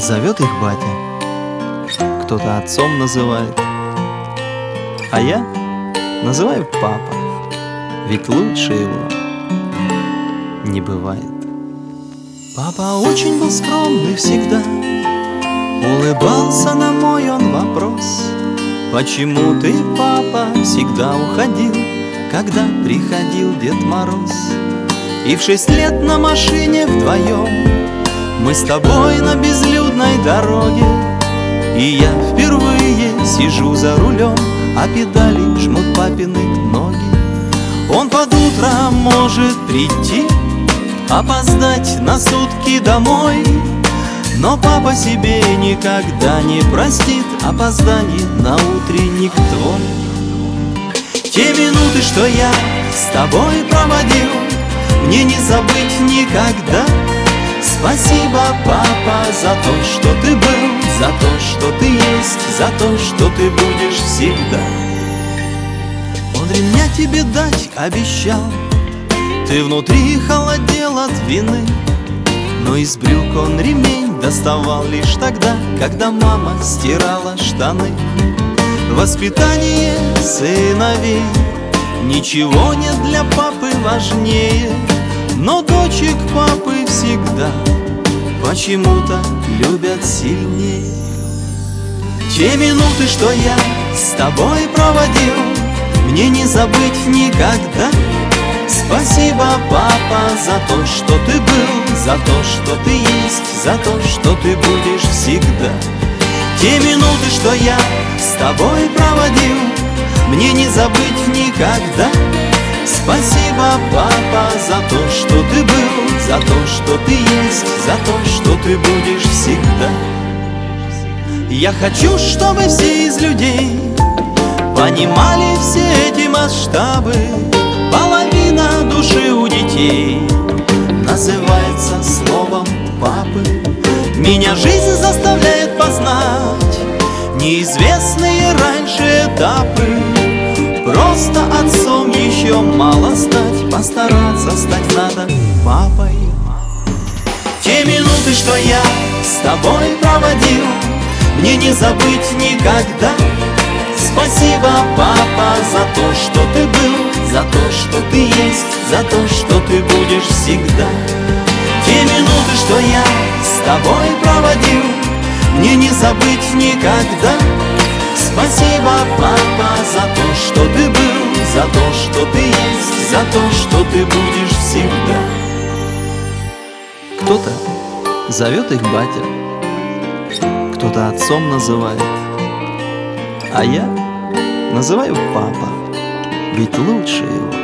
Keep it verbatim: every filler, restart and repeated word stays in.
Зовет их батя, кто-то отцом называет, а я называю папа, ведь лучше его не бывает. Папа очень был скромный всегда, улыбался на мой он вопрос: почему ты, папа, всегда уходил, когда приходил Дед Мороз? И в шесть лет на машине вдвоем мы с тобой на безлюдной дороге, и я впервые сижу за рулем, а педали жмут папины ноги. Он под утро может прийти, опоздать на сутки домой, но папа себе никогда не простит опоздание на утренник твой. Те минуты, что я с тобой проводил, мне не забыть никогда. Спасибо, папа, за то, что ты был, за то, что ты есть, за то, что ты будешь всегда. Он ремня тебе дать обещал, ты внутри холодел от вины, но из брюк он ремень доставал лишь тогда, когда мама стирала штаны. Воспитание сыновей ничего нет для папы важнее, но дочек папы всегда почему-то любят сильнее. Те минуты, что я с тобой проводил, мне не забыть никогда. Спасибо, папа, за то, что ты был, за то, что ты есть, за то, что ты будешь всегда. Те минуты, что я с тобой проводил, мне не забыть никогда. Спасибо, папа, за то, что ты был, за то, что ты есть, за то, что ты будешь всегда. Я хочу, чтобы все из людей понимали все эти масштабы. Половина души у детей называется словом папы. Меня жизнь заставляет познать неизвестные раньше этапы. Просто отцом еще мало стать, постараться стать надо папой. Те минуты, что я с тобой проводил, мне не забыть никогда. Спасибо, папа, за то, что ты был, за то, что ты есть, за то, что ты будешь всегда. Те минуты, что я с тобой проводил, мне не забыть никогда. Спасибо, папа, за то, что ты был, за то, что ты есть, за то, что ты будешь всегда. Кто-то зовет их батя, кто-то отцом называет, а я называю папа, ведь лучше его